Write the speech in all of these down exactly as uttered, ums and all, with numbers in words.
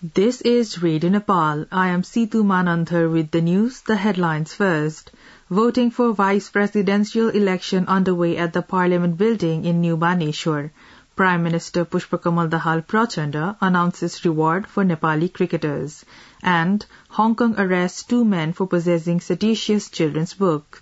This is Radio Nepal. I am Situ Manandhar with the news, the headlines first. Voting for vice presidential election underway at the Parliament building in New Baneshwar. Prime Minister Pushpakamal Dahal Prachanda announces reward for Nepali cricketers. And Hong Kong arrests two men for possessing seditious children's book.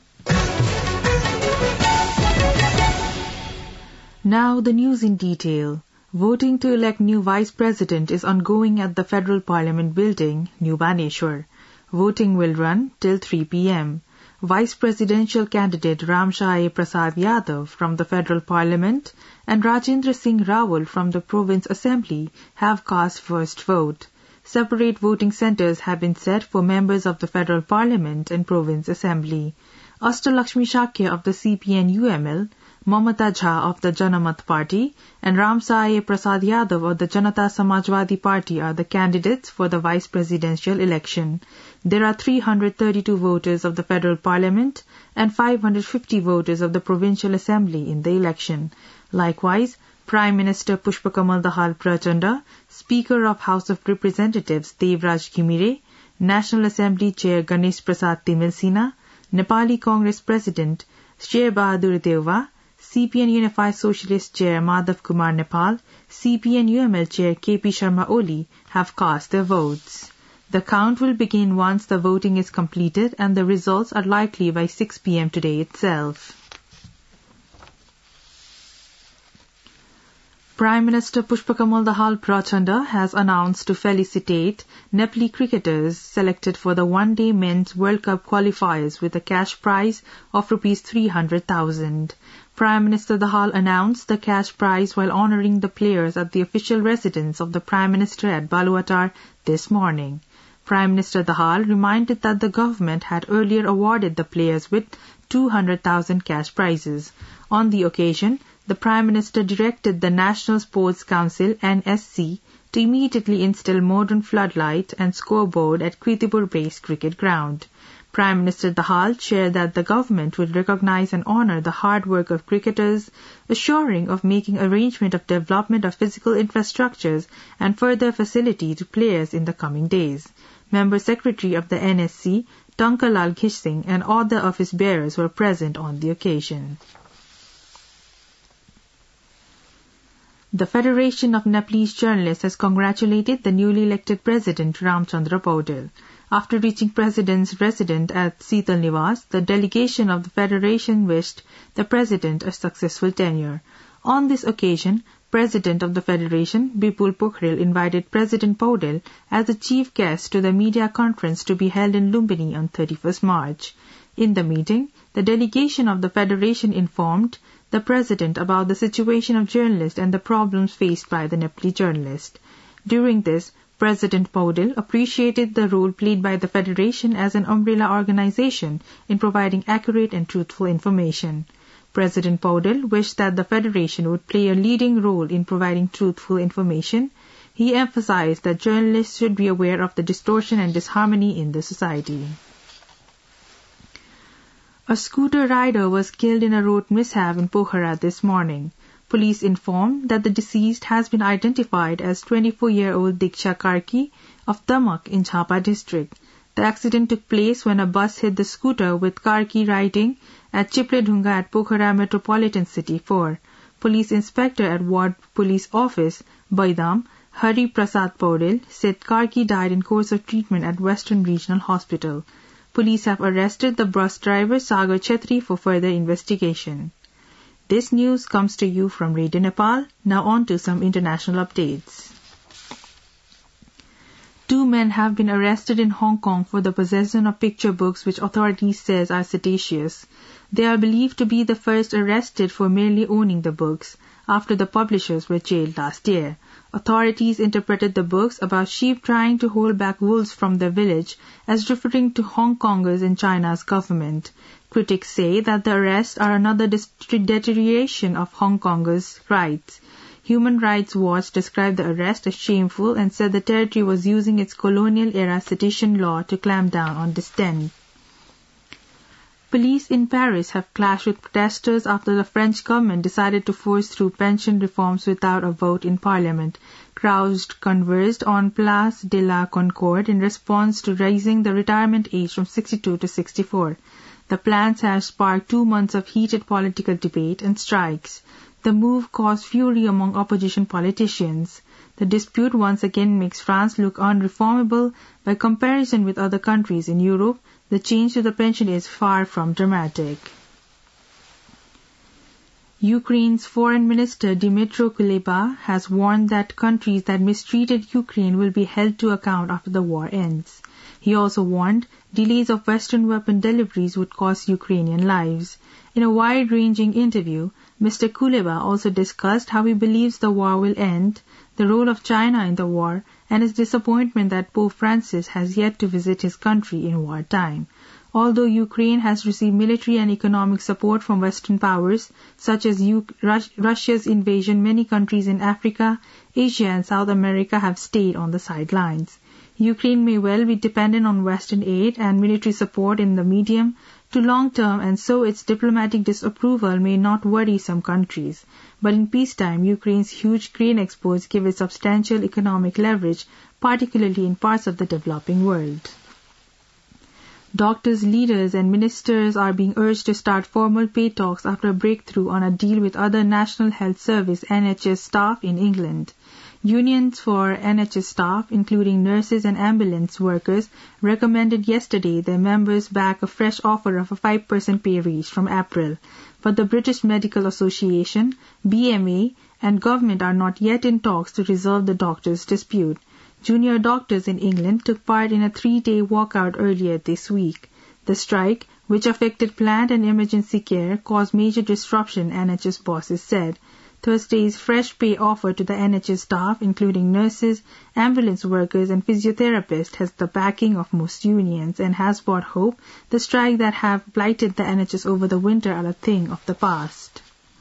Now the news in detail. Voting to elect new vice president is ongoing at the Federal Parliament building, New Baneshwar. Voting will run till three p.m. Vice presidential candidate Ramshai Prasad Yadav from the Federal Parliament and Rajendra Singh Rawal from the Province Assembly have cast first vote. Separate voting centres have been set for members of the Federal Parliament and Province Assembly. Ashtalakshmi Shakya of the C P N U M L, Mamata Jha of the Janamat Party and Ramsai Prasad Yadav of the Janata Samajwadi Party are the candidates for the vice presidential election. There are three hundred thirty-two voters of the Federal Parliament and five hundred fifty voters of the Provincial Assembly in the election. Likewise, Prime Minister Pushpakamal Dahal Prachanda, Speaker of House of Representatives Devraj Ghimire, National Assembly Chair Ganesh Prasad Timilsina, Nepali Congress President Sher Bahadur Deuva, C P N Unified Socialist Chair Madhav Kumar Nepal, C P N U M L Chair K P Sharma Oli have cast their votes. The count will begin once the voting is completed and the results are likely by six p.m. today itself. Prime Minister Pushpakamal Dahal Prachanda has announced to felicitate Nepali cricketers selected for the one-day Men's World Cup qualifiers with a cash prize of rupees three hundred thousand. Prime Minister Dahal announced the cash prize while honouring the players at the official residence of the Prime Minister at Baluatar this morning. Prime Minister Dahal reminded that the government had earlier awarded the players with two hundred thousand cash prizes. On the occasion, the Prime Minister directed the National Sports Council N S C to immediately install modern floodlight and scoreboard at Kritipur Base Cricket Ground. Prime Minister Dahal shared that the government would recognise and honour the hard work of cricketers, assuring of making arrangement of development of physical infrastructures and further facility to players in the coming days. Member Secretary of the N S C, Tankalal Ghising, and other office bearers were present on the occasion. The Federation of Nepalese Journalists has congratulated the newly elected President Ramchandra Paudel. After reaching President's residence at Sital Niwas, the delegation of the Federation wished the President a successful tenure. On this occasion, President of the Federation, Bipul Pokhrel, invited President Paudel as the chief guest to the media conference to be held in Lumbini on thirty-first March. In the meeting, the delegation of the Federation informed the President about the situation of journalists and the problems faced by the Nepali journalists. During this, President Paudel appreciated the role played by the Federation as an umbrella organization in providing accurate and truthful information. President Paudel wished that the Federation would play a leading role in providing truthful information. He emphasized that journalists should be aware of the distortion and disharmony in the society. A scooter rider was killed in a road mishap in Pokhara this morning. Police informed that the deceased has been identified as twenty-four-year-old Diksha Karki of Damak in Jhapa district. The accident took place when a bus hit the scooter with Karki riding at Chipledhunga at Pokhara Metropolitan City four. Police Inspector at Ward Police Office, Baidam, Hari Prasad Paudel, said Karki died in course of treatment at Western Regional Hospital. Police have arrested the bus driver Sagar Chetri for further investigation. This news comes to you from Radio Nepal. Now on to some international updates. Two men have been arrested in Hong Kong for the possession of picture books which authorities says are seditious. They are believed to be the first arrested for merely owning the books, after the publishers were jailed last year. Authorities interpreted the books about sheep trying to hold back wolves from their village as referring to Hong Kongers in China's government. Critics say that the arrests are another deterioration of Hong Kongers' rights. Human Rights Watch described the arrest as shameful and said the territory was using its colonial-era sedition law to clamp down on dissent. Police in Paris have clashed with protesters after the French government decided to force through pension reforms without a vote in parliament. Crowds converged on Place de la Concorde in response to raising the retirement age from sixty-two to sixty-four. The plans have sparked two months of heated political debate and strikes. The move caused fury among opposition politicians. The dispute once again makes France look unreformable. By comparison with other countries in Europe, the change to the pension is far from dramatic. Ukraine's Foreign Minister Dmytro Kuleba has warned that countries that mistreated Ukraine will be held to account after the war ends. He also warned delays of Western weapon deliveries would cost Ukrainian lives. In a wide-ranging interview, Mister Kuleba also discussed how he believes the war will end, the role of China in the war, and his disappointment that Pope Francis has yet to visit his country in wartime. Although Ukraine has received military and economic support from Western powers, such as U- Rus- Russia's invasion, many countries in Africa, Asia and South America have stayed on the sidelines. Ukraine may well be dependent on Western aid and military support in the medium to long term, and so its diplomatic disapproval may not worry some countries. But in peacetime, Ukraine's huge grain exports give it substantial economic leverage, particularly in parts of the developing world. Doctors, leaders and ministers are being urged to start formal pay talks after a breakthrough on a deal with other National Health Service N H S staff in England. Unions for N H S staff, including nurses and ambulance workers, recommended yesterday their members back a fresh offer of a five percent pay raise from April. But the British Medical Association, B M A, and government are not yet in talks to resolve the doctors' dispute. Junior doctors in England took part in a three-day walkout earlier this week. The strike, which affected planned and emergency care, caused major disruption, N H S bosses said. Thursday's fresh pay offer to the N H S staff, including nurses, ambulance workers and physiotherapists, has the backing of most unions and has brought hope. The strike that have blighted the N H S over the winter are a thing of the past.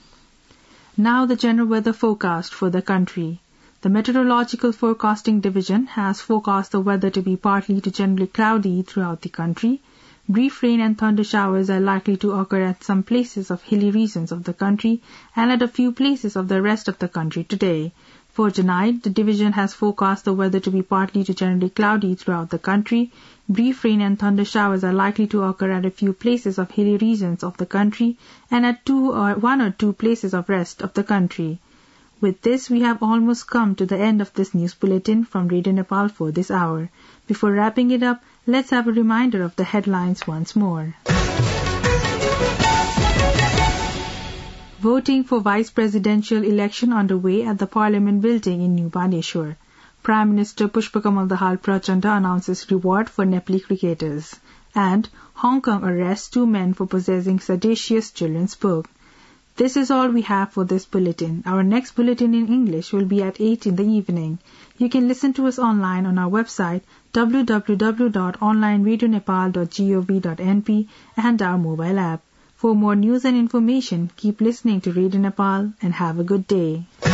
Now the general weather forecast for the country. The Meteorological Forecasting Division has forecast the weather to be partly to generally cloudy throughout the country. Brief rain and thunder showers are likely to occur at some places of hilly regions of the country and at a few places of the rest of the country today. For tonight, the division has forecast the weather to be partly to generally cloudy throughout the country. Brief rain and thunder showers are likely to occur at a few places of hilly regions of the country and at two or one or two places of rest of the country. With this, we have almost come to the end of this news bulletin from Radio Nepal for this hour. Before wrapping it up, let's have a reminder of the headlines once more. Voting for vice presidential election underway at the Parliament building in New Baneshwar. Prime Minister Pushpakamal Dahal Prachanda announces reward for Nepali cricketers. And Hong Kong arrests two men for possessing seditious children's book. This is all we have for this bulletin. Our next bulletin in English will be at eight in the evening. You can listen to us online on our website w w w dot online radio nepal dot gov dot n p and our mobile app. For more news and information, keep listening to Radio Nepal and have a good day.